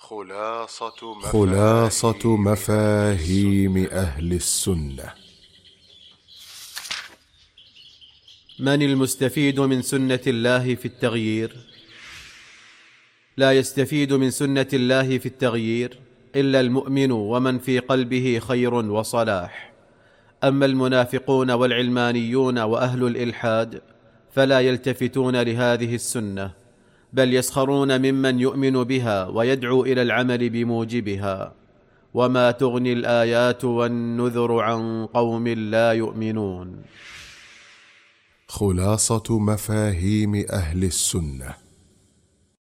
خلاصة مفاهيم أهل السنة. من المستفيد من سنة الله في التغيير؟ لا يستفيد من سنة الله في التغيير إلا المؤمن ومن في قلبه خير وصلاح. أما المنافقون والعلمانيون وأهل الإلحاد فلا يلتفتون لهذه السنة، بل يسخرون ممن يؤمن بها ويدعو إلى العمل بموجبها. وما تغني الآيات والنذر عن قوم لا يؤمنون. خلاصة مفاهيم أهل السنة.